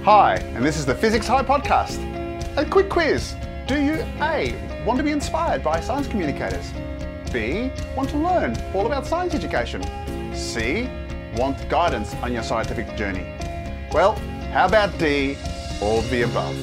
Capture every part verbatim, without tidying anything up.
Hi, and this is the Physics High podcast. A quick quiz. Do you A, want to be inspired by science communicators? B, want to learn all about science education? C, want guidance on your scientific journey? Well, how about D, all of the above?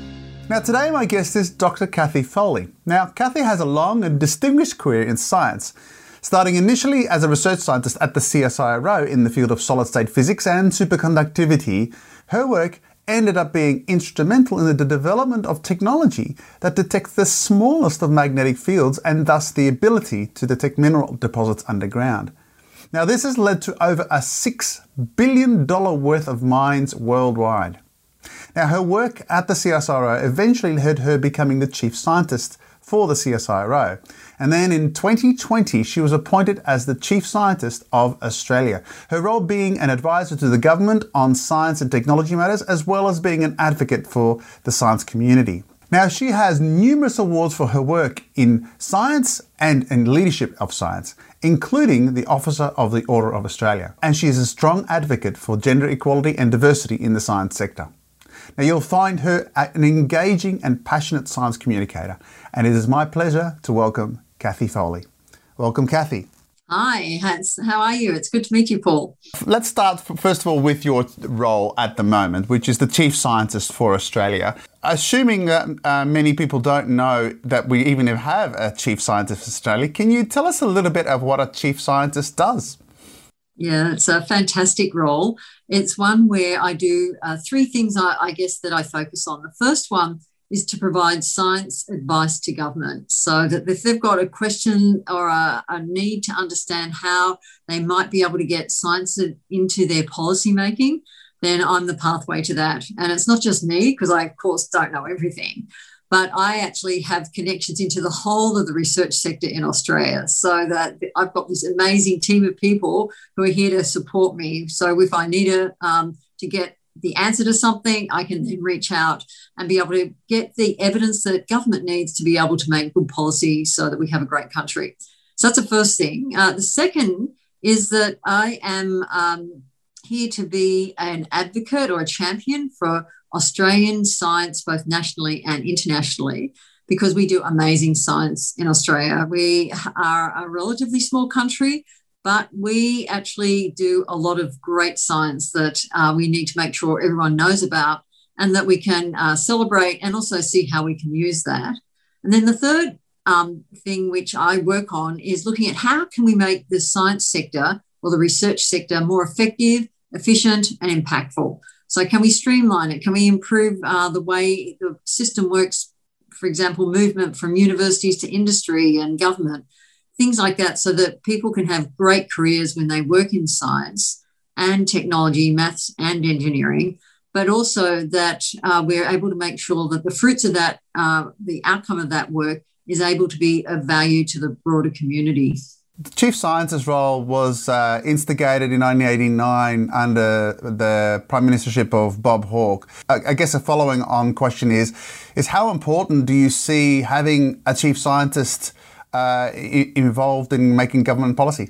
Now today my guest is Doctor Cathy Foley. Now Cathy has a long and distinguished career in science, starting initially as a research scientist at the C S I R O in the field of solid-state physics and superconductivity. Her work ended up being instrumental in the development of technology that detects the smallest of magnetic fields and thus the ability to detect mineral deposits underground. Now this has led to over a six billion dollars worth of mines worldwide. Now her work at the C S I R O eventually led her becoming the chief scientist for the C S I R O. And then in twenty twenty, she was appointed as the Chief Scientist of Australia, her role being an advisor to the government on science and technology matters, as well as being an advocate for the science community. Now, she has numerous awards for her work in science and in leadership of science, including the Officer of the Order of Australia. And she is a strong advocate for gender equality and diversity in the science sector. Now, you'll find her an engaging and passionate science communicator, and it is my pleasure to welcome Cathy Foley. Welcome, Cathy. Hi, how are you? It's good to meet you, Paul. Let's start, first of all, with your role at the moment, which is the Chief Scientist for Australia. Assuming that uh, many people don't know that we even have a Chief Scientist for Australia, can you tell us a little bit of what a Chief Scientist does? Yeah, it's a fantastic role. It's one where I do uh, three things, I, I guess, that I focus on. The first one is to provide science advice to government, so that if they've got a question or a, a need to understand how they might be able to get science into their policy making, then I'm the pathway to that. And it's not just me, because I, of course, don't know everything, but I actually have connections into the whole of the research sector in Australia, so that I've got this amazing team of people who are here to support me. So if I need a, um, to get the answer to something, I can then reach out and be able to get the evidence that government needs to be able to make good policy so that we have a great country. So that's the first thing. Uh, the second is that I am um, here to be an advocate or a champion for Australian science, both nationally and internationally, because we do amazing science in Australia. We are a relatively small country, but we actually do a lot of great science that uh, we need to make sure everyone knows about and that we can uh, celebrate and also see how we can use that. And then the third um, thing which I work on is looking at how can we make the science sector or the research sector more effective, efficient and impactful. So can we streamline it? Can we improve uh, the way the system works, for example, movement from universities to industry and government? Things like that, so that people can have great careers when they work in science and technology, maths and engineering, but also that uh, we're able to make sure that the fruits of that, uh, the outcome of that work is able to be of value to the broader community. The Chief Scientist role was uh, instigated in nineteen eighty-nine under the Prime Ministership of Bob Hawke. I, I guess a following on question is, is how important do you see having a Chief Scientist Uh, involved in making government policy?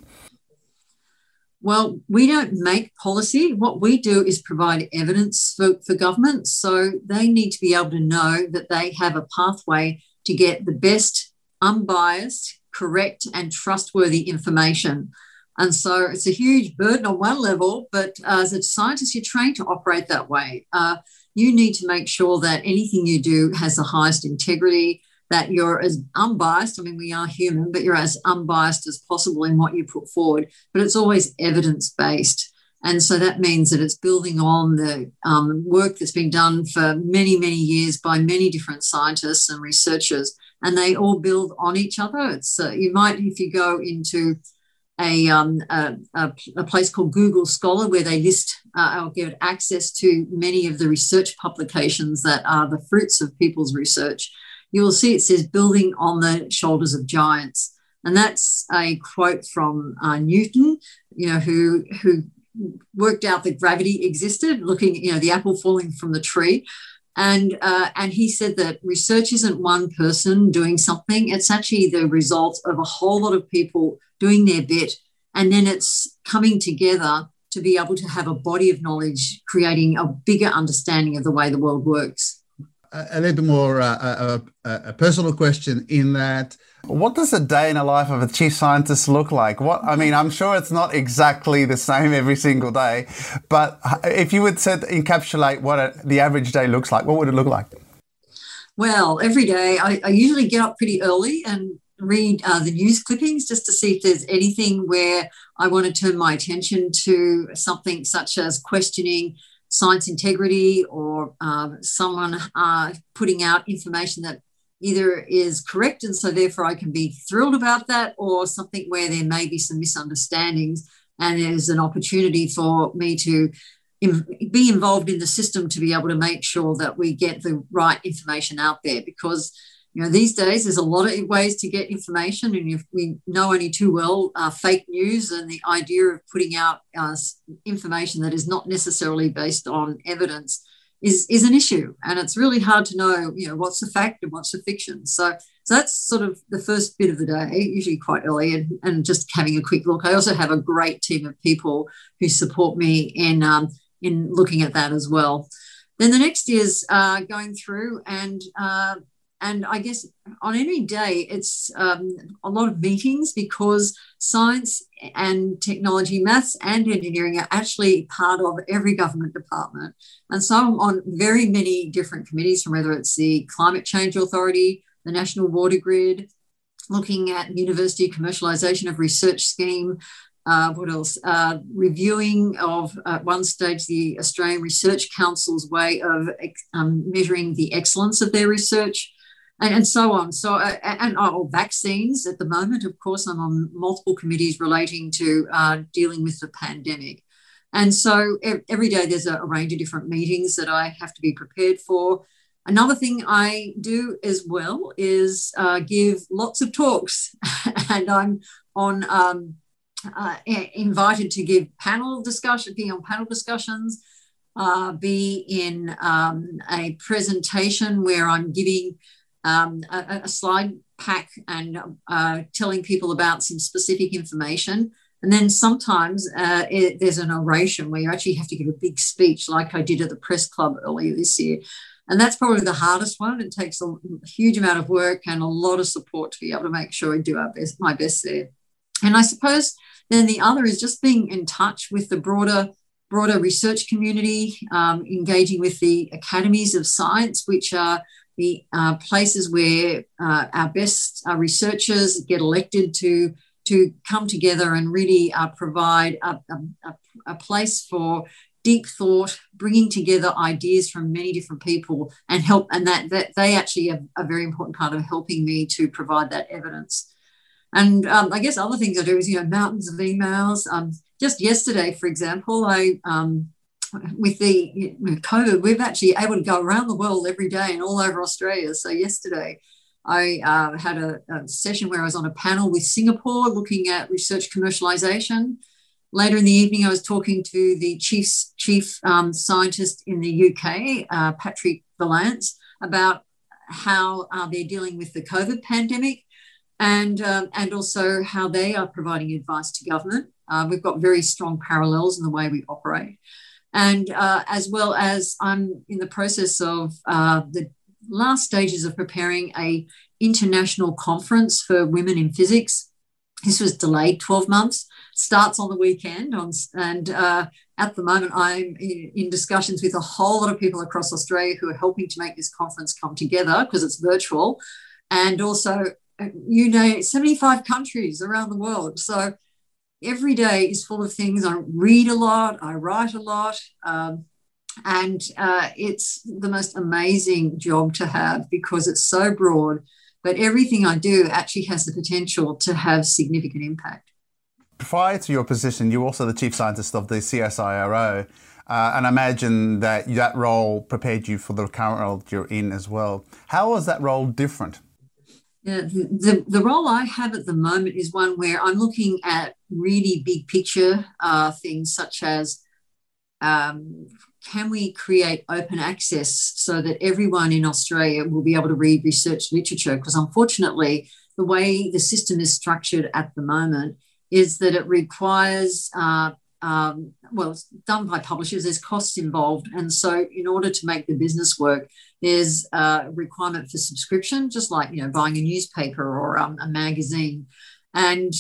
Well, we don't make policy. What we do is provide evidence for, for government. So they need to be able to know that they have a pathway to get the best, unbiased, correct and trustworthy information. And so it's a huge burden on one level, but uh, as a scientist, you're trained to operate that way. Uh, you need to make sure that anything you do has the highest integrity, that you're as unbiased, I mean, we are human, but you're as unbiased as possible in what you put forward, but it's always evidence-based. And so that means that it's building on the um, work that's been done for many, many years by many different scientists and researchers, and they all build on each other. It's uh, you might, if you go into a, um, a, a, a place called Google Scholar, where they list uh, or give access to many of the research publications that are the fruits of people's research, you will see it says building on the shoulders of giants. And that's a quote from uh, Newton, you know, who, who worked out that gravity existed, looking, you know, the apple falling from the tree. And, uh, and he said that research isn't one person doing something. It's actually the result of a whole lot of people doing their bit. And then it's coming together to to be able to have a body of knowledge, creating a bigger understanding of the way the world works. A, a little bit more uh, a, a, a personal question in that. What does a day in the life of a chief scientist look like? What I mean, I'm sure it's not exactly the same every single day, but if you would set, encapsulate what a, the average day looks like, what would it look like? Well, every day I, I usually get up pretty early and read uh, the news clippings just to see if there's anything where I want to turn my attention to something such as questioning science integrity or uh, someone uh, putting out information that either is correct and so therefore I can be thrilled about that, or something where there may be some misunderstandings and there's an opportunity for me to be involved in the system to be able to make sure that we get the right information out there. Because, you know, these days there's a lot of ways to get information, and if we know only too well uh, fake news and the idea of putting out uh, information that is not necessarily based on evidence is, is an issue. And it's really hard to know, you know, what's the fact and what's the fiction. So, so that's sort of the first bit of the day, usually quite early, and, and just having a quick look. I also have a great team of people who support me in um, in looking at that as well. Then the next is uh, going through and uh, and I guess on any day it's um, a lot of meetings, because science and technology, maths and engineering are actually part of every government department. And so I'm on very many different committees, from whether it's the Climate Change Authority, the National Water Grid, looking at University Commercialisation of Research Scheme, Uh, what else? Uh, reviewing of, at one stage, the Australian Research Council's way of um, measuring the excellence of their research, and, and so on. So, uh, and oh, vaccines at the moment, of course, I'm on multiple committees relating to uh, dealing with the pandemic. And so every day there's a, a range of different meetings that I have to be prepared for. Another thing I do as well is uh, give lots of talks, and I'm on... Um, Uh, invited to give panel discussion, be on panel discussions, uh, be in um, a presentation where I'm giving um, a, a slide pack and uh, telling people about some specific information. And then sometimes uh, it, there's an oration where you actually have to give a big speech, like I did at the press club earlier this year. And that's probably the hardest one. It takes a huge amount of work and a lot of support to be able to make sure I do our best, my best there. And I suppose then the other is just being in touch with the broader, broader research community, um, engaging with the academies of science, which are the uh, places where uh, our best uh, researchers get elected to, to come together and really uh, provide a, a, a place for deep thought, bringing together ideas from many different people, and help. And that, that they actually are a very important part of helping me to provide that evidence. And um, I guess other things I do is, you know, mountains of emails. Um, just yesterday, for example, I, um, with the with COVID, we've actually able to go around the world every day and all over Australia. So yesterday I uh, had a, a session where I was on a panel with Singapore looking at research commercialisation. Later in the evening, I was talking to the chief, chief um, scientist in the U K, uh, Patrick Vallance, about how uh, they're dealing with the COVID pandemic. And, um, and also how they are providing advice to government. Uh, we've got very strong parallels in the way we operate. And uh, as well as I'm in the process of uh, the last stages of preparing a international conference for women in physics. This was delayed twelve months, starts on the weekend. On, and uh, at the moment, I'm in, in discussions with a whole lot of people across Australia who are helping to make this conference come together, because it's virtual. And also, you know, seventy-five countries around the world. So every day is full of things. I read a lot, I write a lot, um, and uh, it's the most amazing job to have, because it's so broad, but everything I do actually has the potential to have significant impact. Prior to your position, you were also the chief scientist of the C S I R O, uh, and I imagine that that role prepared you for the current role you're in as well. How was that role different? Yeah, the, the, the role I have at the moment is one where I'm looking at really big picture uh, things, such as um, can we create open access so that everyone in Australia will be able to read research literature? Because unfortunately, the way the system is structured at the moment is that it requires uh, um, well, it's done by publishers. There's costs involved. And so in order to make the business work, there's a requirement for subscription, just like, you know, buying a newspaper or um, a magazine. And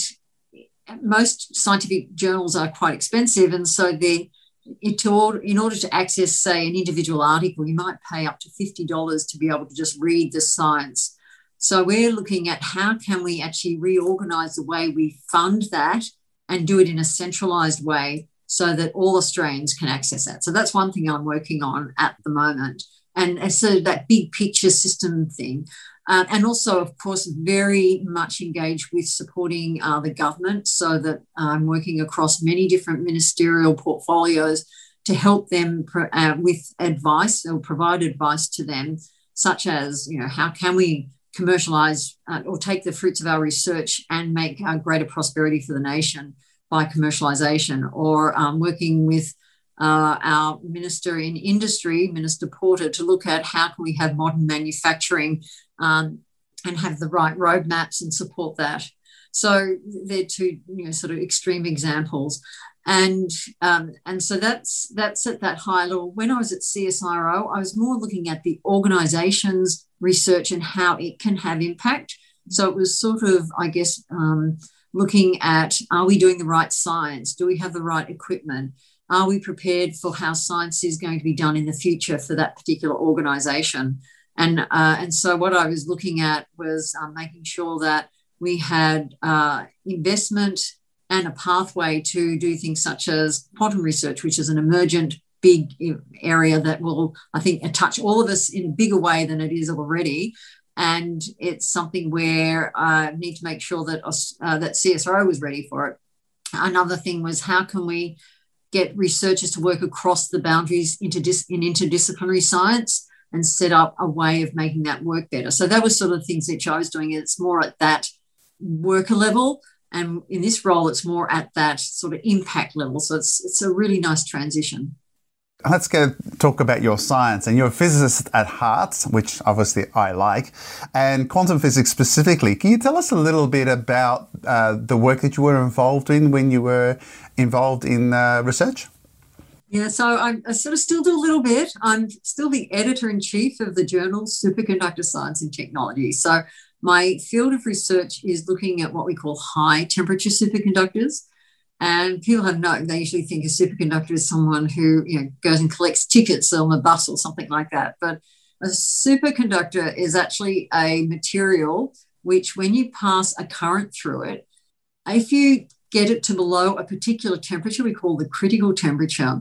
most scientific journals are quite expensive. And so they, it, to, in order to access, say, an individual article, you might pay up to fifty dollars to be able to just read the science. So we're looking at how can we actually reorganise the way we fund that and do it in a centralised way so that all Australians can access that. So that's one thing I'm working on at the moment. And, and so that big picture system thing. Uh, and also, of course, very much engaged with supporting uh, the government, so that I'm working across many different ministerial portfolios to help them pro- uh, with advice or provide advice to them, such as, you know, how can we commercialise uh, or take the fruits of our research and make uh, greater prosperity for the nation by commercialisation, or um, working with uh, our Minister in Industry, Minister Porter, to look at how can we have modern manufacturing Um, and have the right roadmaps and support that. So they're two, you know, sort of extreme examples. And um, and so that's that's at that high level. When I was at C S I R O, I was more looking at the organisation's research and how it can have impact. So it was sort of, I guess, um, looking at, are we doing the right science? Do we have the right equipment? Are we prepared for how science is going to be done in the future for that particular organisation? And uh, and so what I was looking at was um, making sure that we had uh, investment and a pathway to do things such as quantum research, which is an emergent big area that will, I think, touch all of us in a bigger way than it is already. And it's something where I need to make sure that uh, that C S I R O was ready for it. Another thing was, how can we get researchers to work across the boundaries interdis- in interdisciplinary science and set up a way of making that work better. So that was sort of things that I was doing. It's more at that worker level. And in this role, it's more at that sort of impact level. So it's it's a really nice transition. Let's go talk about your science. And you're a physicist at heart, which obviously I like, and quantum physics specifically. Can you tell us a little bit about uh, the work that you were involved in when you were involved in uh, research? Yeah, so I, I sort of still do a little bit. I'm still the editor-in-chief of the journal Superconductor Science and Technology. So my field of research is looking at what we call high-temperature superconductors. And people have no, they usually think a superconductor is someone who, you know, goes and collects tickets on a bus or something like that. But a superconductor is actually a material which, when you pass a current through it, if you get it to below a particular temperature we call the critical temperature,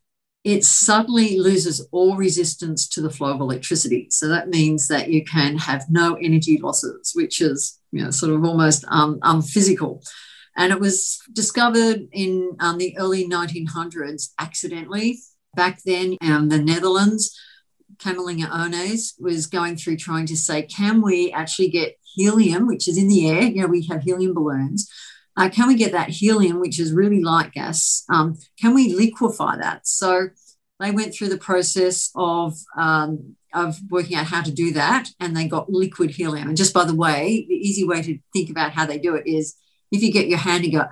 it suddenly loses all resistance to the flow of electricity. So that means that you can have no energy losses, which is, you know, sort of almost um, unphysical. And it was discovered in um, the early nineteen hundreds accidentally. Back then, um, the Netherlands, Camelinga Onnes, was going through trying to say, can we actually get helium, which is in the air? You know, we have helium balloons. Uh, can we get that helium, which is really light gas, um, can we liquefy that? So they went through the process of, um, of working out how to do that, and they got liquid helium. And just by the way, the easy way to think about how they do it is, if you get your hand and go,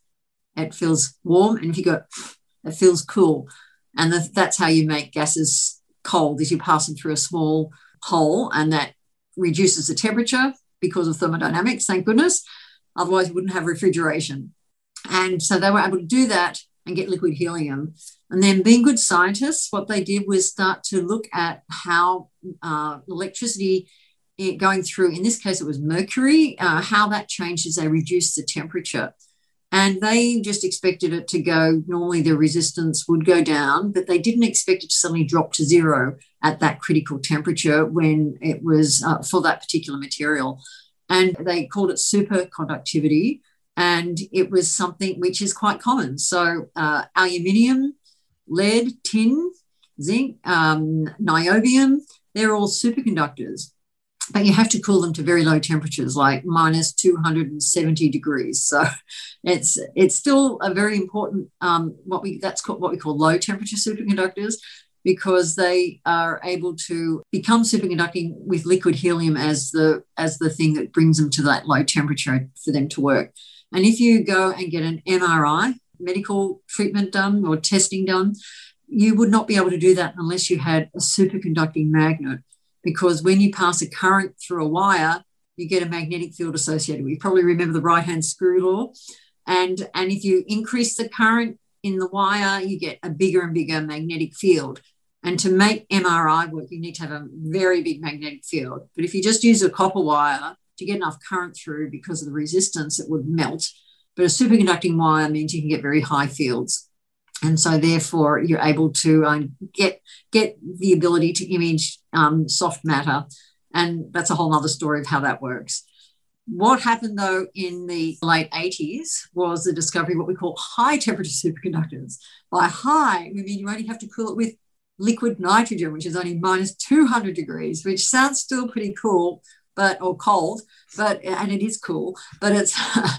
it feels warm, and if you go, it feels cool. And the, that's how you make gases cold, is you pass them through a small hole, and that reduces the temperature because of thermodynamics, thank goodness. Otherwise, you wouldn't have refrigeration. And so they were able to do that and get liquid helium. And then, being good scientists, what they did was start to look at how uh, electricity going through, in this case, it was mercury, uh, how that changed as they reduced the temperature. And they just expected it to go, normally the resistance would go down, but they didn't expect it to suddenly drop to zero at that critical temperature when it was uh, for that particular material. And they called it superconductivity, and it was something which is quite common. So uh, aluminium, lead, tin, zinc, um, niobium, they're all superconductors. But you have to cool them to very low temperatures, like minus two hundred seventy degrees. So it's it's still a very important um, what we that's called what we call low temperature superconductors, because they are able to become superconducting with liquid helium as the as the thing that brings them to that low temperature for them to work. And if you go and get an M R I medical treatment done or testing done, you would not be able to do that unless you had a superconducting magnet, because when you pass a current through a wire, you get a magnetic field associated with it. You probably remember the right-hand screw law. And, and if you increase the current in the wire, you get a bigger and bigger magnetic field. And to make M R I work, you need to have a very big magnetic field. But if you just use a copper wire to get enough current through, because of the resistance, it would melt. But a superconducting wire means you can get very high fields. And so therefore you're able to um, get, get the ability to image um, soft matter. And that's a whole other story of how that works. What happened, though, in the late eighties was the discovery of what we call high-temperature superconductors. By high, we mean you only have to cool it with liquid nitrogen, which is only minus two hundred degrees, which sounds still pretty cool, but or cold, but and it is cool. But it's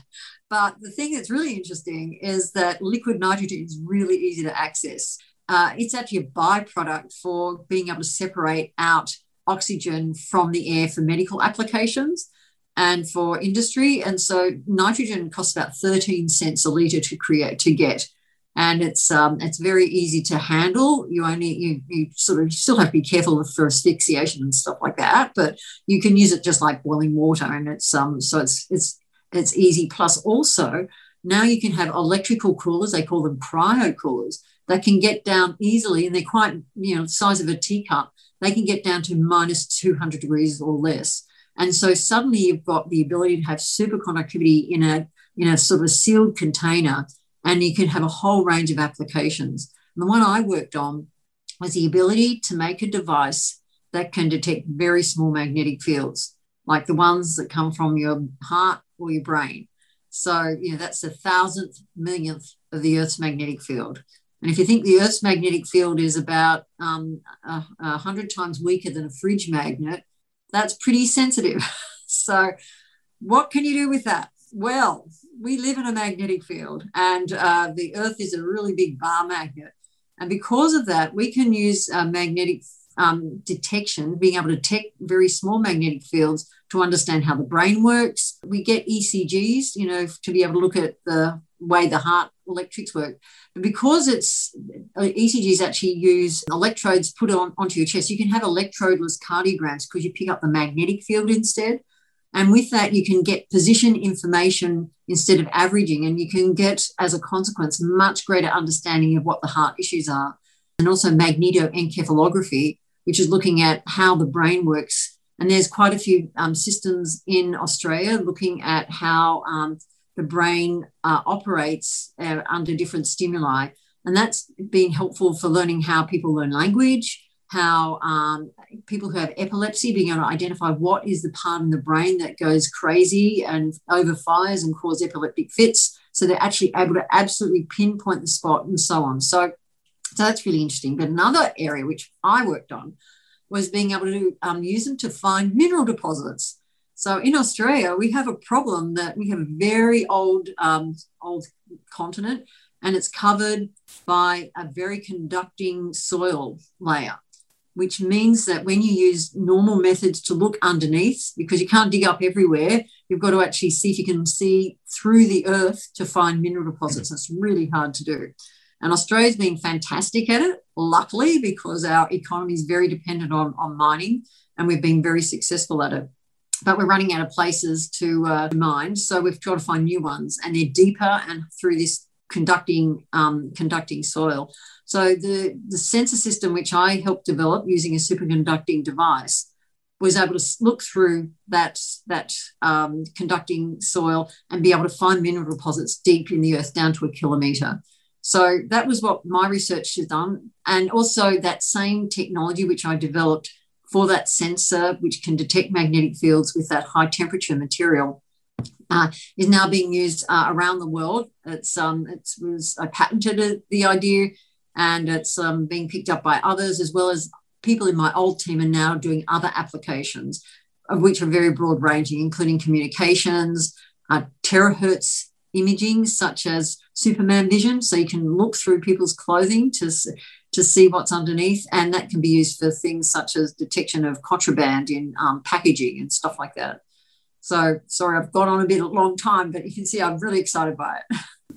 but the thing that's really interesting is that liquid nitrogen is really easy to access. Uh, it's actually a byproduct for being able to separate out oxygen from the air for medical applications and for industry. And so nitrogen costs about thirteen cents a litre to create, to get. And it's um, it's very easy to handle. You only, you, you sort of you still have to be careful for asphyxiation and stuff like that, but you can use it just like boiling water. And it's um so it's it's it's easy. Plus also now you can have electrical coolers, they call them cryo coolers, that can get down easily, and they're quite, you know, the size of a teacup. They can get down to minus two hundred degrees or less. And so suddenly you've got the ability to have superconductivity in a, in a sort of a sealed container, and you can have a whole range of applications. And the one I worked on was the ability to make a device that can detect very small magnetic fields, like the ones that come from your heart or your brain. So, you know, that's a thousandth millionth of the Earth's magnetic field. And if you think the Earth's magnetic field is about um, a, a hundred times weaker than a fridge magnet, that's pretty sensitive. So what can you do with that? Well, we live in a magnetic field, and uh, the Earth is a really big bar magnet. And because of that, we can use uh, magnetic um, detection, being able to detect very small magnetic fields to understand how the brain works. We get E C Gs, you know, to be able to look at the way the heart electrics work. But because it's E C Gs actually use electrodes put on onto your chest, you can have electrodeless cardiograms because you pick up the magnetic field instead. And with that, you can get position information instead of averaging, and you can get, as a consequence, much greater understanding of what the heart issues are. And also magnetoencephalography, which is looking at how the brain works. And there's quite a few um, systems in Australia looking at how um, the brain uh, operates uh, under different stimuli. And that's been helpful for learning how people learn language, how um, people who have epilepsy, being able to identify what is the part in the brain that goes crazy and overfires and cause epileptic fits. So they're actually able to absolutely pinpoint the spot and so on. So, so that's really interesting. But another area which I worked on was being able to um, use them to find mineral deposits. So in Australia, we have a problem that we have a very old, um, old continent, and it's covered by a very conducting soil layer, which means that when you use normal methods to look underneath, because you can't dig up everywhere, you've got to actually see if you can see through the earth to find mineral deposits. It's really hard to do. And Australia's been fantastic at it, luckily, because our economy is very dependent on, on mining, and we've been very successful at it. But we're running out of places to uh, mine, so we've tried to find new ones, and they're deeper and through this conducting um, conducting soil. So the, the sensor system, which I helped develop using a superconducting device, was able to look through that, that um, conducting soil and be able to find mineral deposits deep in the earth down to a kilometre. So that was what my research has done. And also that same technology which I developed for that sensor, which can detect magnetic fields with that high temperature material, uh, is now being used uh, around the world. It's um, it was I patented the idea, and it's um, being picked up by others, as well as people in my old team are now doing other applications, of which are very broad ranging, including communications, uh, terahertz imaging, such as Superman vision, so you can look through people's clothing to to see what's underneath, and that can be used for things such as detection of contraband in um, packaging and stuff like that. So, sorry, I've gone on a bit a long time, but you can see I'm really excited by it.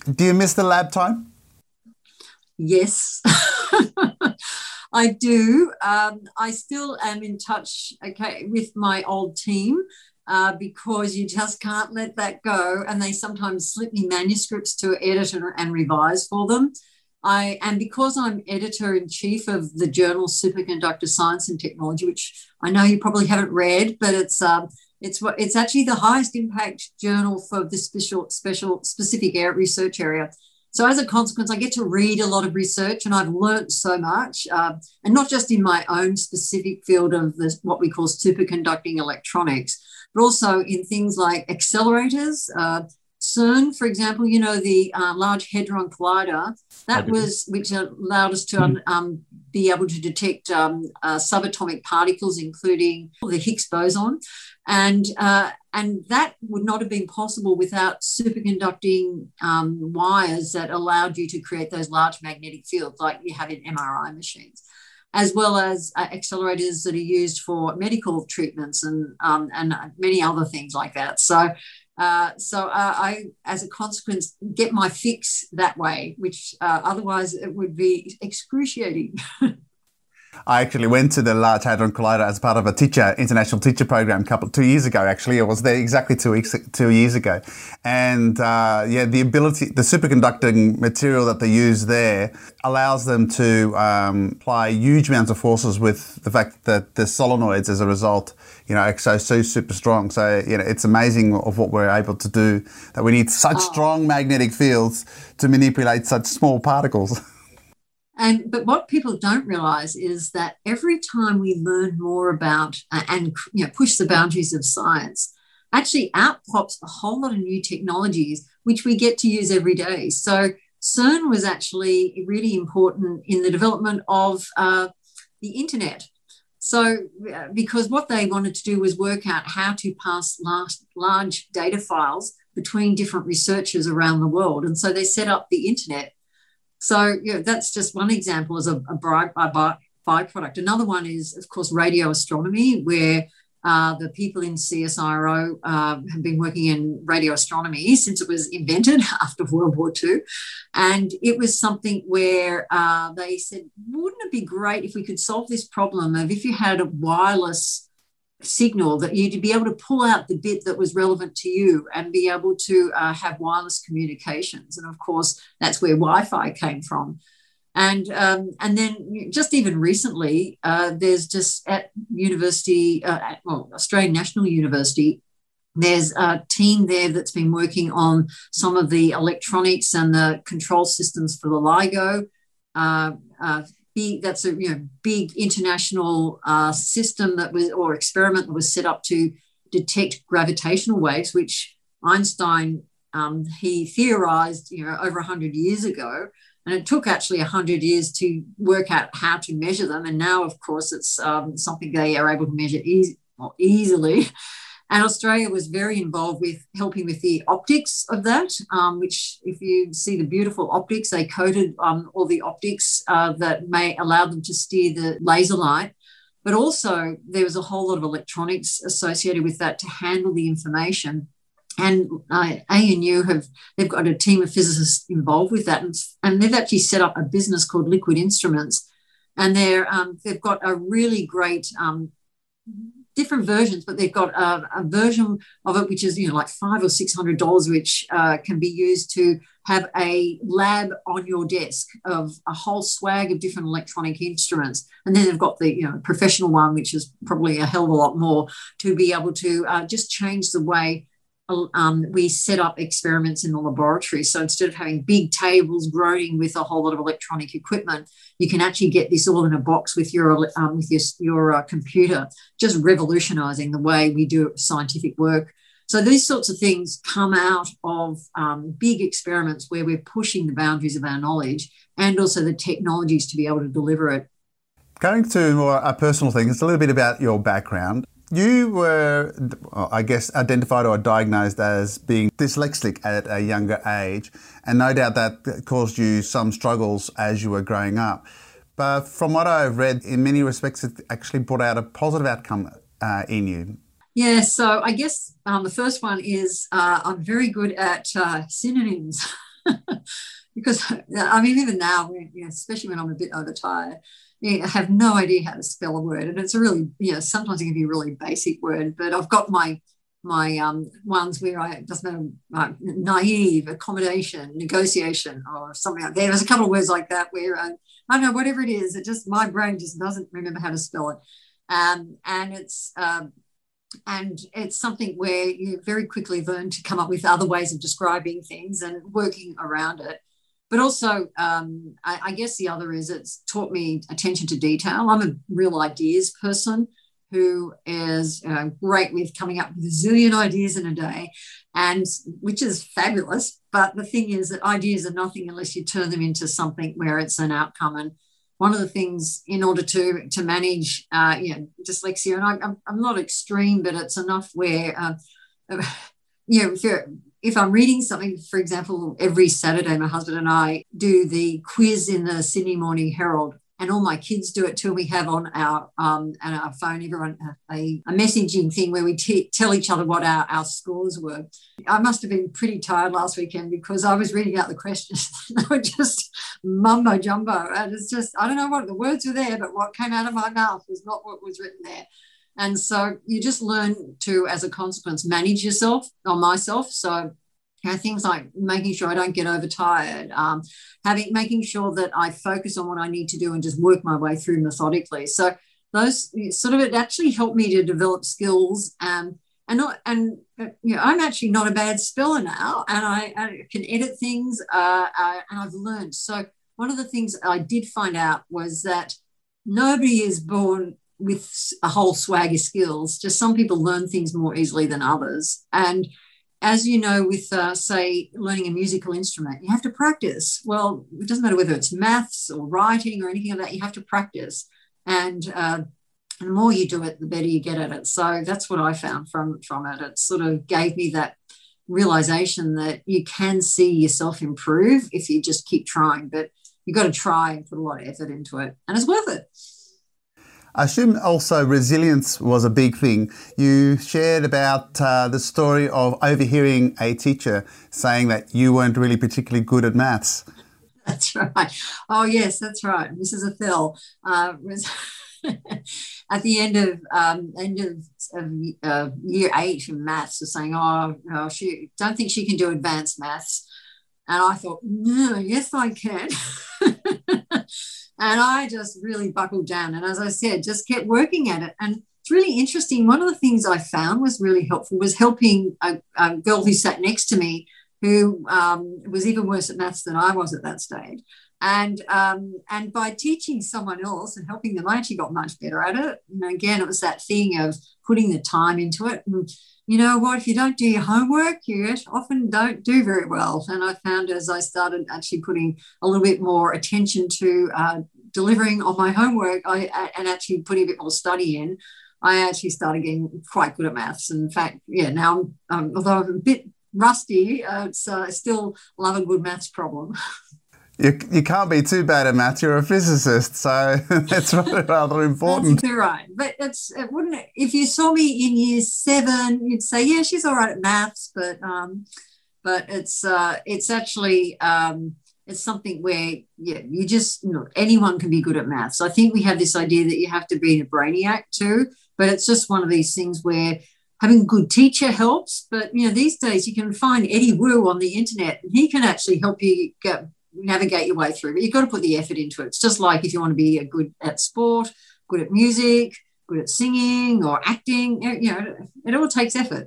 Do you miss the lab time? Yes, I do. Um, I still am in touch, okay, with my old team uh, because you just can't let that go. And they sometimes slip me manuscripts to edit and, and revise for them. I and because I'm editor-in-chief of the journal Superconductor Science and Technology, which I know you probably haven't read, but it's um, it's what it's actually the highest impact journal for this special special specific area, research area. So as a consequence, I get to read a lot of research, and I've learnt so much, uh, and not just in my own specific field of this, what we call superconducting electronics, but also in things like accelerators. Uh, CERN, for example, you know, the uh, Large Hadron Collider, that was, which allowed us to um, um, be able to detect um, uh, subatomic particles, including the Higgs boson. And uh, and that would not have been possible without superconducting um, wires that allowed you to create those large magnetic fields like you have in M R I machines, as well as uh, accelerators that are used for medical treatments and um, and many other things like that. So, uh, so uh, I, as a consequence, get my fix that way, which uh, otherwise it would be excruciating. I actually went to the Large Hadron Collider as part of a teacher, international teacher program couple two years ago. Actually, I was there exactly two weeks, two years ago, and uh, yeah, the ability, the superconducting material that they use there allows them to um, apply huge amounts of forces with the fact that the solenoids, as a result, you know, are so so super strong. So you know, it's amazing of what we're able to do. That we need such oh. strong magnetic fields to manipulate such small particles. And but what people don't realise is that every time we learn more about uh, and you know push the boundaries of science, actually out pops a whole lot of new technologies which we get to use every day. So CERN was actually really important in the development of uh, the internet. So uh, because what they wanted to do was work out how to pass large, large data files between different researchers around the world, and so they set up the internet. So you know, that's just one example as a, a, by, a byproduct. Another one is, of course, radio astronomy, where uh, the people in C S I R O uh, have been working in radio astronomy since it was invented after World War Two. And it was something where uh, they said, wouldn't it be great if we could solve this problem of if you had a wireless signal that you'd be able to pull out the bit that was relevant to you and be able to uh, have wireless communications. And of course, that's where Wi-Fi came from. And um, and then just even recently, uh, there's just at university, uh, at, well, Australian National University, there's a team there that's been working on some of the electronics and the control systems for the LIGO. Uh, uh, Big, that's a you know big international uh, system that was or experiment that was set up to detect gravitational waves, which Einstein um, he theorized you know over a hundred years ago, and it took actually a hundred years to work out how to measure them. And now, of course, it's um, something they are able to measure easy, well, easily. And Australia was very involved with helping with the optics of that, um, which if you see the beautiful optics, they coded um, all the optics uh, that may allow them to steer the laser light. But also there was a whole lot of electronics associated with that to handle the information. And uh, A N U have, they've got a team of physicists involved with that. And, and they've actually set up a business called Liquid Instruments. And they're, um, they've got a really great um different versions, but they've got a, a version of it which is you know like five or six hundred dollars, which uh, can be used to have a lab on your desk of a whole swag of different electronic instruments. And then they've got the you know professional one, which is probably a hell of a lot more, to be able to uh, just change the way um, we set up experiments in the laboratory. So instead of having big tables groaning with a whole lot of electronic equipment, you can actually get this all in a box with your um, with your, your uh, computer, just revolutionising the way we do scientific work. So these sorts of things come out of um, big experiments where we're pushing the boundaries of our knowledge and also the technologies to be able to deliver it. Going to more a personal thing, it's a little bit about your background. You were, I guess, identified or diagnosed as being dyslexic at a younger age, and no doubt that caused you some struggles as you were growing up. But from what I've read, in many respects, it actually brought out a positive outcome uh, in you. Yeah, so I guess um, the first one is uh, I'm very good at uh, synonyms. Because, I mean, even now, you know, especially when I'm a bit overtired, you know, I have no idea how to spell a word. And it's a really, you know, sometimes it can be a really basic word, but I've got my my um, ones where I, it doesn't matter, uh, naive, accommodation, negotiation, or something like that. There's a couple of words like that where, uh, I don't know, whatever it is, it just, my brain just doesn't remember how to spell it. Um, and it's, um, and it's something where you very quickly learn to come up with other ways of describing things and working around it. But also, um, I, I guess the other is it's taught me attention to detail. I'm a real ideas person who is uh, great with coming up with a zillion ideas in a day, and which is fabulous. But the thing is that ideas are nothing unless you turn them into something where it's an outcome. And one of the things in order to to manage, uh, you know, dyslexia, and I, I'm, I'm not extreme, but it's enough where, uh, you know, if you're If I'm reading something, for example, every Saturday, my husband and I do the quiz in the Sydney Morning Herald, and all my kids do it too. We have on our um, on our phone, everyone a, a messaging thing where we t- tell each other what our, our scores were. I must have been pretty tired last weekend because I was reading out the questions. They were just mumbo jumbo, and it's just, I don't know what the words were there, but what came out of my mouth was not what was written there. And so you just learn to, as a consequence, manage yourself or myself. So, you know, things like making sure I don't get overtired, um, having making sure that I focus on what I need to do and just work my way through methodically. So those sort of, it actually helped me to develop skills. Um, and not, and you know, I'm actually not a bad speller now, and I, I can edit things, uh, uh, and I've learned. So one of the things I did find out was that nobody is born with a whole swag of skills. Just some people learn things more easily than others. And as you know, with, uh, say, learning a musical instrument, you have to practice. Well, it doesn't matter whether it's maths or writing or anything like that, you have to practice. And, uh, and the more you do it, the better you get at it. So that's what I found from, from it. It sort of gave me that realization that you can see yourself improve if you just keep trying, but you've got to try and put a lot of effort into it, and it's worth it. I assume also resilience was a big thing. You shared about uh, the story of overhearing a teacher saying that you weren't really particularly good at maths. That's right. Oh, yes, that's right. Missus Athel uh, was at the end of um, end of, of uh, year eight in maths was saying, oh, no, she don't think she can do advanced maths. And I thought, no, yes, I can. And I just really buckled down. And as I said, just kept working at it. And it's really interesting. One of the things I found was really helpful was helping a, a girl who sat next to me who um, was even worse at maths than I was at that stage. And um, and by teaching someone else and helping them, I actually got much better at it. You know, again, it was that thing of putting the time into it. And you know what, if you don't do your homework, you often don't do very well. And I found as I started actually putting a little bit more attention to uh, delivering on my homework I, and actually putting a bit more study in, I actually started getting quite good at maths. And in fact, yeah, now, um, although I'm a bit rusty, uh, it's, uh, I still love a good maths problem. You, you can't be too bad at maths. You're a physicist, so that's rather important. That's right. But it's it wouldn't if you saw me in year seven, you'd say, yeah, she's all right at maths, but um, but it's uh, it's actually um, it's something where yeah, you just you know, anyone can be good at maths. I think we have this idea that you have to be a brainiac too, but it's just one of these things where having a good teacher helps. But you know, these days you can find Eddie Wu on the internet, and he can actually help you get. navigate your way through, but you've got to put the effort into it. It's just like if you want to be a good at sport, good at music, good at singing or acting, you know, it all takes effort.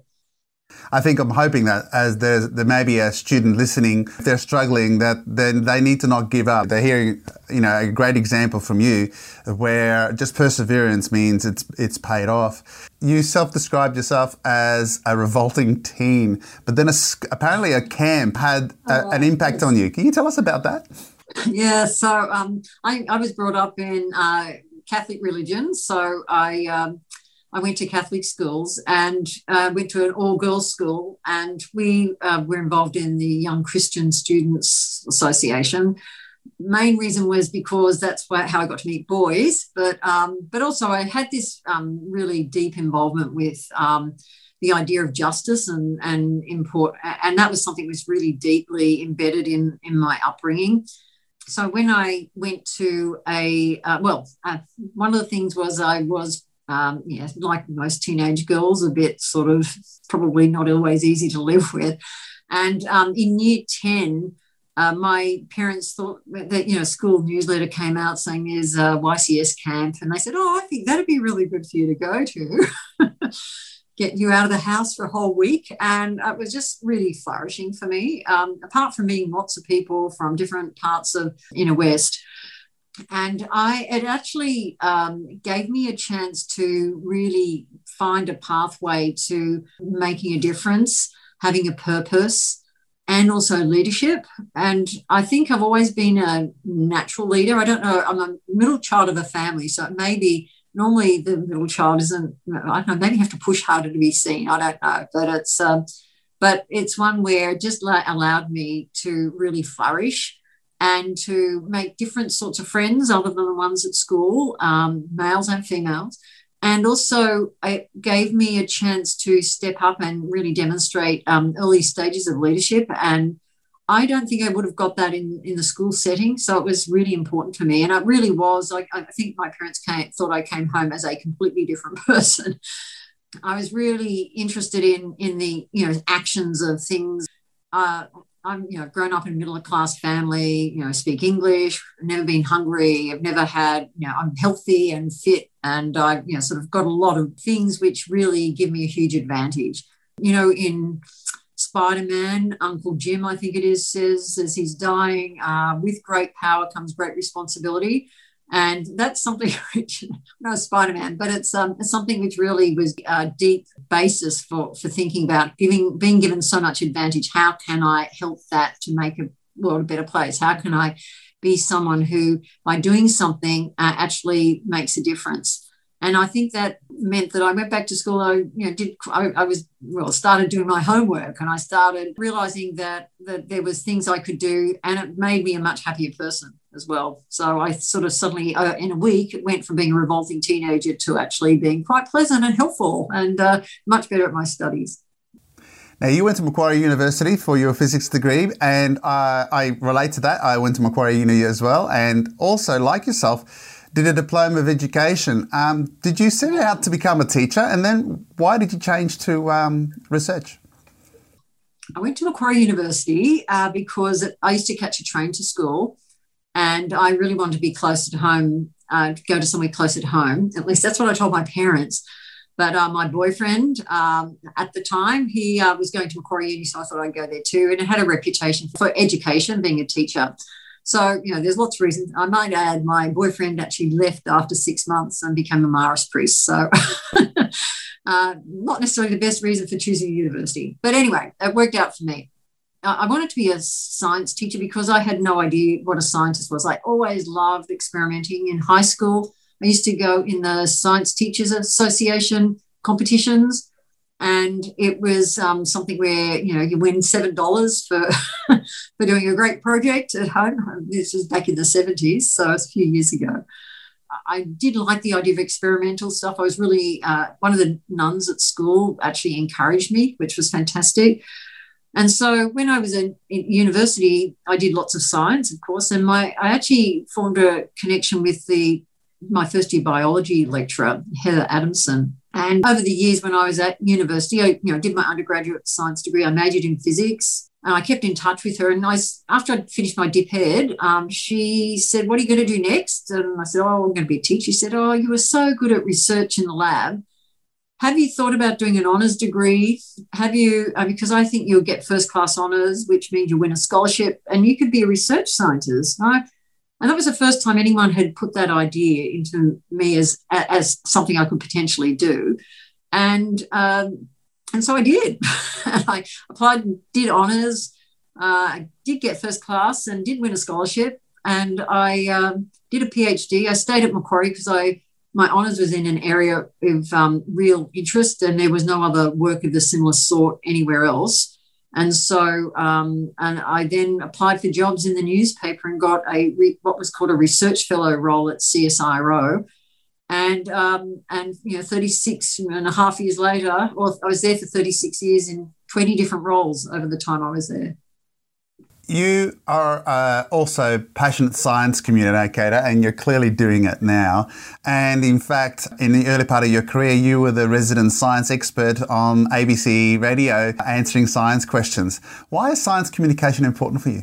I think I'm hoping that as there's, there may be a student listening, if they're struggling, that then they need to not give up. They're hearing, you know, a great example from you where just perseverance means it's it's paid off. You self-described yourself as a revolting teen, but then a, apparently a camp had a, oh, an impact yes. on you. Can you tell us about that? Yeah, so um, I, I was brought up in uh, Catholic religion, so I... Um, I went to Catholic schools and uh, went to an all-girls school, and we uh, were involved in the Young Christian Students Association. main reason was because that's why, how I got to meet boys, but um, but also I had this um, really deep involvement with um, the idea of justice and and import, and that was something that was really deeply embedded in in my upbringing. So when I went to a uh, well, uh, one of the things was I was um, yeah, like most teenage girls, a bit sort of probably not always easy to live with, and um, in year ten. Uh, my parents thought that, you know, school newsletter came out saying there's a Y C S camp, and they said, oh, I think that'd be really good for you to go to, get you out of the house for a whole week. And it was just really flourishing for me, um, apart from meeting lots of people from different parts of inner West. And I it actually um, gave me a chance to really find a pathway to making a difference, having a purpose, and also leadership. And I think I've always been a natural leader. I don't know, I'm a middle child of a family, so maybe normally the middle child isn't, I don't know, maybe you have to push harder to be seen. I don't know, but it's um, but it's one where it just allowed me to really flourish and to make different sorts of friends other than the ones at school, um, males and females. And also it gave me a chance to step up and really demonstrate um, early stages of leadership. And I don't think I would have got that in, in the school setting. So it was really important for me. And it really was. I, I think my parents came, thought I came home as a completely different person. I was really interested in, in the, you know, actions of things. Uh, I'm, you know, grown up in a middle class family, you know, speak English, never been hungry. I've never had, you know, I'm healthy and fit, and I've, you know, sort of got a lot of things which really give me a huge advantage. You know, in Spider-Man, Uncle Jim, I think it is, says as he's dying, uh, with great power comes great responsibility. And that's something which, no, Spider-Man, but it's um, it's something which really was a deep basis for, for thinking about giving, being given so much advantage. How can I help that to make a world a better place? How can I be someone who, by doing something, uh, actually makes a difference? And I think that meant that I went back to school. I, you know, did I, I was well started doing my homework, and I started realizing that that there was things I could do, and it made me a much happier person as well. So I sort of suddenly, uh, in a week, it went from being a revolting teenager to actually being quite pleasant and helpful, and uh, much better at my studies. Now, you went to Macquarie University for your physics degree, and uh, I relate to that. I went to Macquarie Uni as well, and also, like yourself, did a diploma of education. Um, did you set out to become a teacher, and then why did you change to um, research? I went to Macquarie University uh, because I used to catch a train to school, and I really wanted to be closer to home, uh, to go to somewhere closer to home. At least that's what I told my parents. But uh, my boyfriend um, at the time, he uh, was going to Macquarie Uni, so I thought I'd go there too. And it had a reputation for education, being a teacher. So, you know, there's lots of reasons. I might add my boyfriend actually left after six months and became a Marist priest. So uh, not necessarily the best reason for choosing a university. But anyway, it worked out for me. I wanted to be a science teacher because I had no idea what a scientist was. I always loved experimenting. In high school, I used to go in the Science Teachers Association competitions, and it was um, something where, you know, you win seven dollars for for doing a great project at home. This was back in the seventies, so it's a few years ago. I did like the idea of experimental stuff. I was really, uh, one of the nuns at school actually encouraged me, which was fantastic. And so when I was in, in university, I did lots of science, of course, and my I actually formed a connection with the my first year biology lecturer, Heather Adamson. And over the years when I was at university, I you know, did my undergraduate science degree. I majored in physics, and I kept in touch with her. And I, after I'd finished my dip ed, um, she said, what are you going to do next? And I said, oh, I'm going to be a teacher. She said, oh, you were so good at research in the lab. Have you thought about doing an honours degree? Have you, uh, because I think you'll get first class honours, which means you win a scholarship, and you could be a research scientist. I, and that was the first time anyone had put that idea into me as, as something I could potentially do. And, um, and so I did. I applied and did honours. Uh, I did get first class and did win a scholarship. And I um, did a PhD. I stayed at Macquarie because I, my honours was in an area of um, real interest, and there was no other work of the similar sort anywhere else. And so, um, and I then applied for jobs in the newspaper and got a re, what was called a research fellow role at C S I R O. And, um, and you know, thirty-six and a half years later, or I was there for thirty-six years in twenty different roles over the time I was there. You are uh, also passionate science communicator, and you're clearly doing it now. And in fact, in the early part of your career, you were the resident science expert on A B C Radio answering science questions. Why is science communication important for you?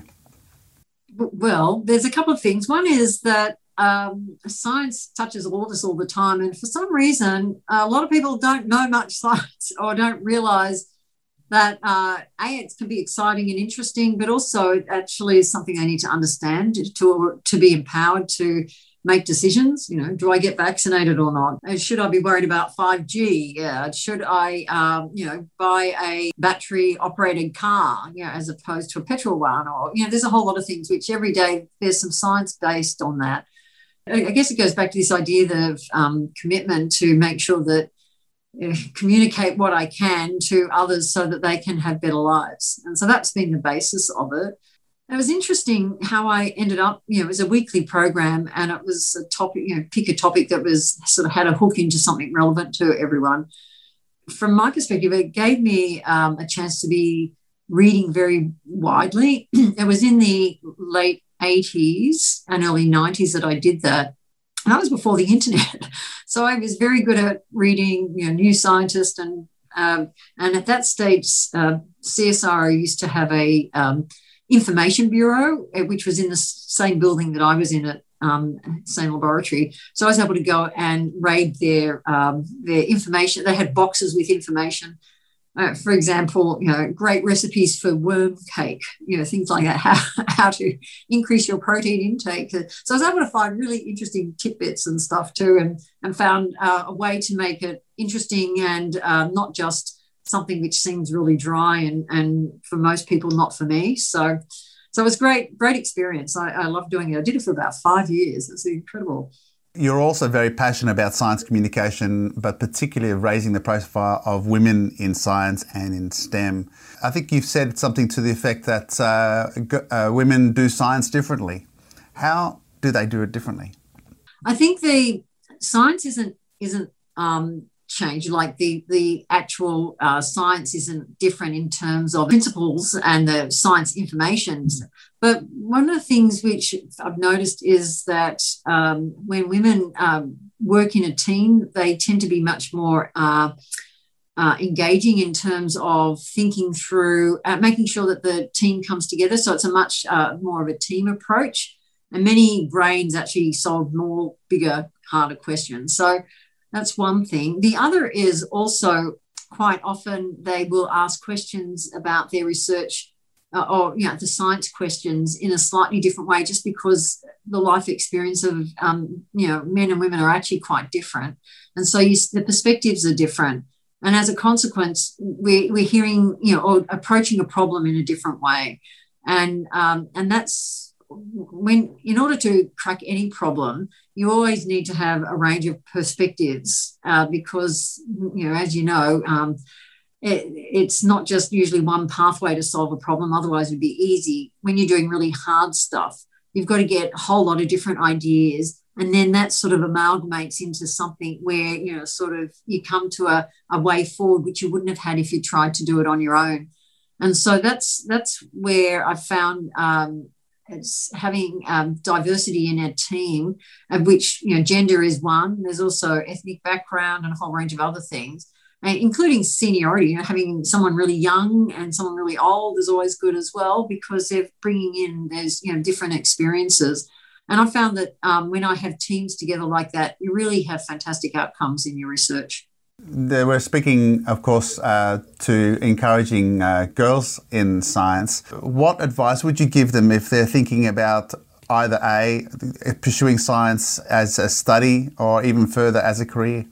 Well, there's a couple of things. One is that um, science touches all of us all the time. And for some reason, a lot of people don't know much science or don't realise that uh, A, it can be exciting and interesting, but also it actually is something they need to understand to, to be empowered to make decisions. You know, do I get vaccinated or not? And should I be worried about five G? Yeah. Should I, um, you know, buy a battery-operated car, you know, as opposed to a petrol one? Or, you know, there's a whole lot of things which every day there's some science based on that. I guess it goes back to this idea of um, commitment to make sure that communicate what I can to others so that they can have better lives. And so that's been the basis of it. It was interesting how I ended up, you know, it was a weekly program and it was a topic, you know, pick a topic that was sort of had a hook into something relevant to everyone. From my perspective, it gave me um, a chance to be reading very widely. It was in the late eighties and early nineties that I did that. And that was before the internet. So I was very good at reading, you know, New Scientist. And um, and at that stage, uh, C S I R O used to have a um, information bureau, which was in the same building that I was in at um, same laboratory. So I was able to go and raid their, um, their information. They had boxes with information. Uh, for example, you know, great recipes for worm cake, you know, things like that, how, how to increase your protein intake. So I was able to find really interesting tidbits and stuff too, and, and found uh, a way to make it interesting and uh, not just something which seems really dry and, and for most people, not for me. So so it was great, great experience. I, I love doing it. I did it for about five years. It's incredible. You're also very passionate about science communication, but particularly of raising the profile of women in science and in STEM. I think you've said something to the effect that uh, g- uh, women do science differently. How do they do it differently? I think the science isn't isn't um, changed. Like the the actual uh, science isn't different in terms of principles and the science information. But one of the things which I've noticed is that um, when women um, work in a team, they tend to be much more uh, uh, engaging in terms of thinking through, uh, making sure that the team comes together. So it's a much uh, more of a team approach. And many brains actually solve more bigger, harder questions. So that's one thing. The other is also quite often they will ask questions about their research Uh, or, you know, the science questions in a slightly different way, just because the life experience of, um, you know, men and women are actually quite different. And so you, the perspectives are different. And as a consequence, we, we're hearing, you know, or approaching a problem in a different way. And, um, and that's when, in order to crack any problem, you always need to have a range of perspectives uh, because, you know, as you know, um, It, it's not just usually one pathway to solve a problem, otherwise it would be easy. When you're doing really hard stuff, you've got to get a whole lot of different ideas, and then that sort of amalgamates into something where, you know, sort of you come to a, a way forward which you wouldn't have had if you tried to do it on your own. And so that's that's where I've found um, it's having um, diversity in a team, of which, you know, gender is one. There's also ethnic background and a whole range of other things, including seniority. You know, having someone really young and someone really old is always good as well, because they're bringing in, there's, you know, different experiences. And I found that um, when I have teams together like that, you really have fantastic outcomes in your research. They were speaking, of course, uh, to encouraging uh, girls in science. What advice would you give them if they're thinking about either A, pursuing science as a study or even further as a career?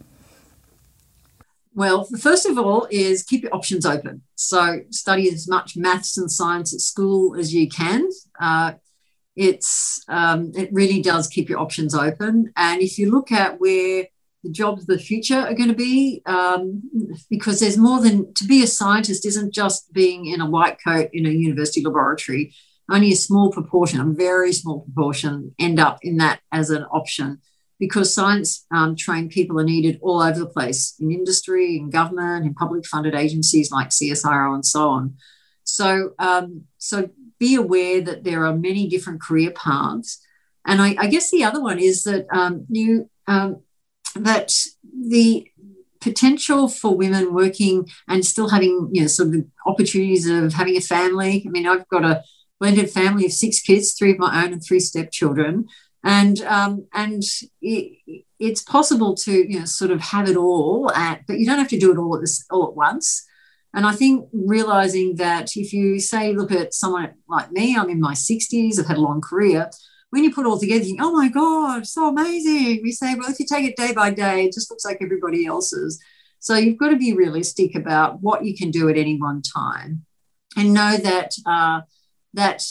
Well, first of all is keep your options open. So study as much maths and science at school as you can. Uh, it's um, it really does keep your options open. And if you look at where the jobs of the future are going to be, um, because there's more than, to be a scientist isn't just being in a white coat in a university laboratory. Only a small proportion, a very small proportion, end up in that as an option, because science um, trained people are needed all over the place, in industry, in government, in public funded agencies like C S I R O and so on. So, um, so be aware that there are many different career paths. And I, I guess the other one is that um, you um, that the potential for women working and still having, you know, sort of opportunities of having a family. I mean, I've got a blended family of six kids, three of my own and three stepchildren. And um, and it, it's possible to, you know, sort of have it all, at, but you don't have to do it all at this all at once. And I think realising that if you say, look at someone like me, I'm in my sixties, I've had a long career. When you put it all together, you think, oh my God, so amazing. We say, well, if you take it day by day, it just looks like everybody else's. So you've got to be realistic about what you can do at any one time, and know that. Uh, that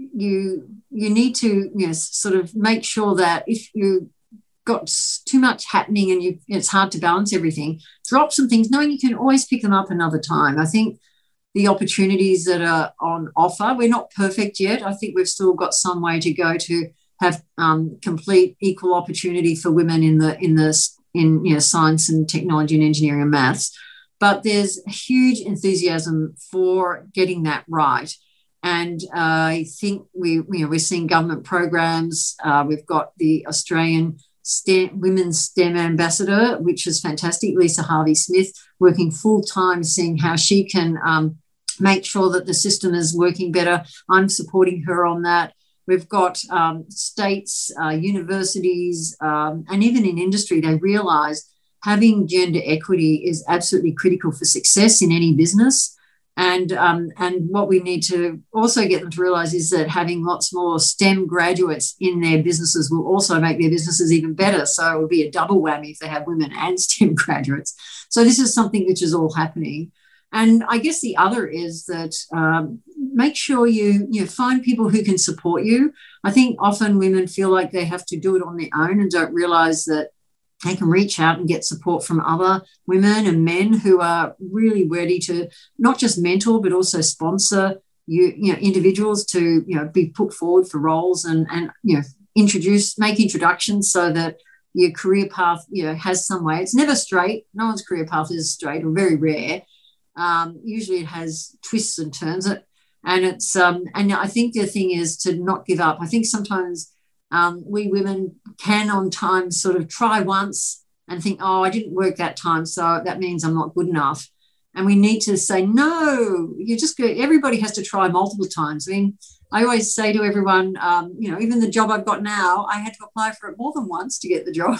you you need to, you know, sort of make sure that if you got too much happening and you it's hard to balance everything, drop some things, knowing you can always pick them up another time. I think the opportunities that are on offer, we're not perfect yet. I think we've still got some way to go to have um, complete equal opportunity for women in the in the in you know science and technology and engineering and maths. But there's huge enthusiasm for getting that right. And uh, I think we, you know, we're seeing government programs. Uh, we've got the Australian STEM, Women's STEM Ambassador, which is fantastic, Lisa Harvey-Smith, working full-time, seeing how she can um, make sure that the system is working better. I'm supporting her on that. We've got um, states, uh, universities, um, and even in industry, they realise having gender equity is absolutely critical for success in any business. And um, and what we need to also get them to realise is that having lots more STEM graduates in their businesses will also make their businesses even better. So it will be a double whammy if they have women and STEM graduates. So this is something which is all happening. And I guess the other is that um, make sure you, you know, find people who can support you. I think often women feel like they have to do it on their own and don't realise that they can reach out and get support from other women and men who are really ready to not just mentor but also sponsor you, you know, individuals to, you know, be put forward for roles and, and you know, introduce, make introductions so that your career path, you know, has some way. It's never straight. No one's career path is straight, or very rare. Um, usually it has twists and turns. It, and it's um, and I think the thing is to not give up. I think sometimes Um, we women can on times sort of try once and think, oh, I didn't work that time, so that means I'm not good enough. And we need to say, no, you just go, everybody has to try multiple times. I mean, I always say to everyone, um, you know, even the job I've got now, I had to apply for it more than once to get the job.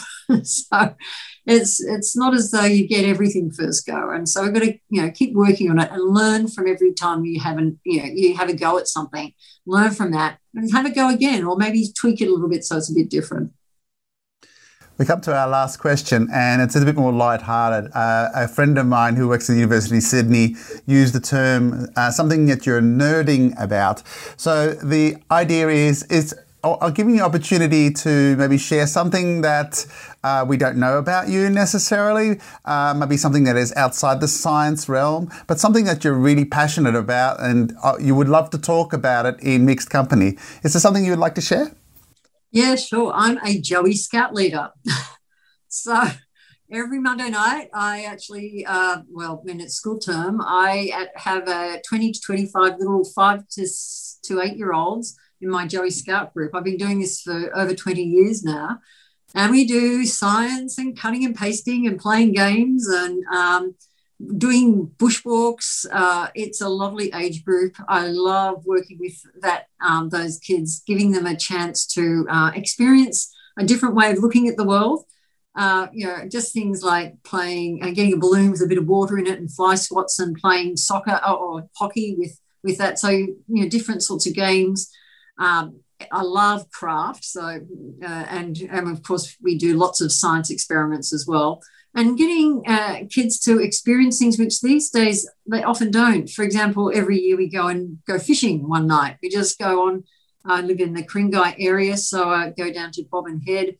So it's it's not as though you get everything first go. And so we've got to, you know, keep working on it and learn from every time you haven't, you know, you have a go at something, learn from that and have a go again, or maybe tweak it a little bit so it's a bit different. We come to our last question, and it's a bit more lighthearted. Uh, a friend of mine who works at the University of Sydney used the term uh, something that you're nerding about. So the idea is, is I'll give you the opportunity to maybe share something that uh, we don't know about you necessarily, uh, maybe something that is outside the science realm, but something that you're really passionate about and uh, you would love to talk about it in mixed company. Is there something you would like to share? Yeah, sure. I'm a Joey Scout leader. So every Monday night, I actually, uh, well, when it's school term, I have a twenty to twenty-five little five to, to eight-year-olds in my Joey Scout group. I've been doing this for over twenty years now. And we do science and cutting and pasting and playing games and um, doing bushwalks. Uh, it's a lovely age group. I love working with that um, those kids, giving them a chance to uh, experience a different way of looking at the world. Uh, you know, just things like playing, uh, getting a balloon with a bit of water in it and fly swats and playing soccer or, or hockey with, with that. So, you know, different sorts of games. Um, I love craft. So, uh, and, and of course we do lots of science experiments as well. And getting uh, kids to experience things which these days they often don't. For example, every year we go and go fishing one night. We just go on, I live in the Kringai area, so I go down to Bobbin Head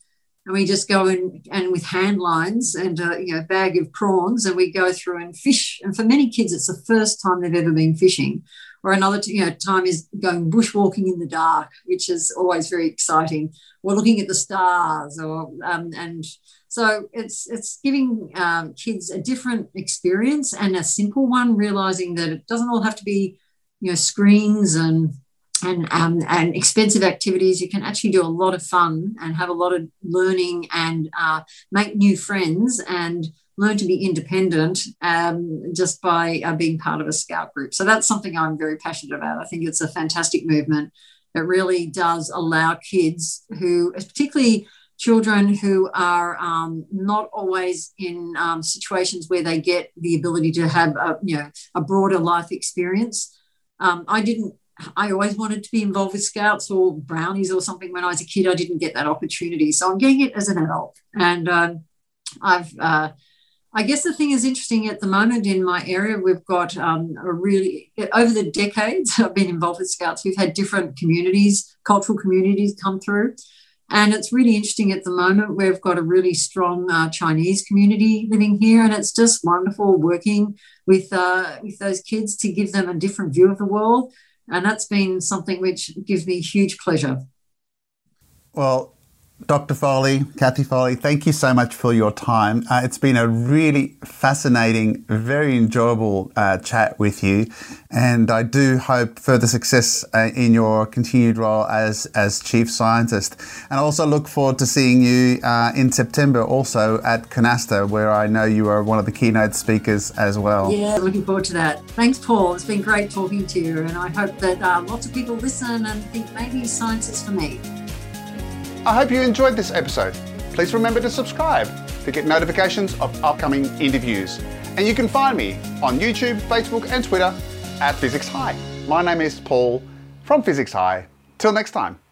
and we just go in and with hand lines and a you know, bag of prawns, and we go through and fish. And for many kids, it's the first time they've ever been fishing. Or another you know, time is going bushwalking in the dark, which is always very exciting. Or looking at the stars. Or um, and so it's it's giving um, kids a different experience, and a simple one, realising that it doesn't all have to be you know screens and and um, and expensive activities. You can actually do a lot of fun and have a lot of learning and uh, make new friends and learn to be independent um, just by uh, being part of a Scout group. So that's something I'm very passionate about. I think it's a fantastic movement. It really does allow kids who, particularly children who are um, not always in um, situations where they get the ability to have a, you know, a broader life experience. Um, I didn't I always wanted to be involved with Scouts or Brownies or something when I was a kid. I didn't get that opportunity. So I'm getting it as an adult. And um, I've, uh, I guess the thing is interesting at the moment in my area, we've got um, a really, over the decades I've been involved with Scouts, we've had different communities, cultural communities come through. And it's really interesting at the moment. We've got a really strong uh, Chinese community living here, and it's just wonderful working with, uh, with those kids to give them a different view of the world. And that's been something which gives me huge pleasure. Well, Doctor Foley, Kathy Foley, thank you so much for your time. Uh, it's been a really fascinating, very enjoyable uh, chat with you. And I do hope further success uh, in your continued role as, as Chief Scientist. And I also look forward to seeing you uh, in September also at CANASTA, where I know you are one of the keynote speakers as well. Yeah, looking forward to that. Thanks, Paul. It's been great talking to you. And I hope that uh, lots of people listen and think maybe science is for me. I hope you enjoyed this episode. Please remember to subscribe to get notifications of upcoming interviews. And you can find me on YouTube, Facebook and Twitter at Physics High. My name is Paul from Physics High. Till next time.